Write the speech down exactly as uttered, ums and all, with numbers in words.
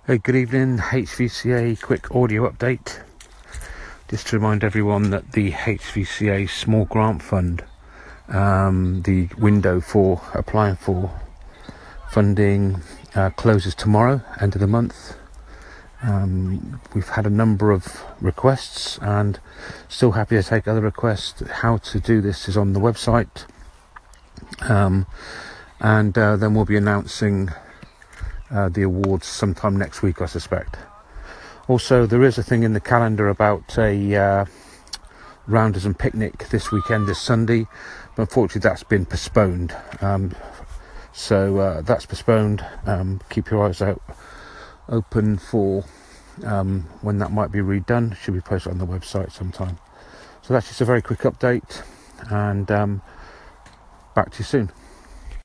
Hey, good evening. H V C A quick audio update. Just to remind everyone that the H V C A Small Grant Fund, um, the window for applying for funding uh, closes tomorrow, end of the month. Um, we've had a number of requests and still happy to take other requests. How to do this is on the website, um, and uh, then we'll be announcing uh, the awards sometime next week, I suspect. Also, there is a thing in the calendar about a uh, Rounders and Picnic this weekend, this Sunday, but unfortunately that's been postponed. Um, so uh, that's postponed. Um, keep your eyes out open for um, when that might be redone. Should be posted on the website sometime. So that's just a very quick update, and um, back to you soon.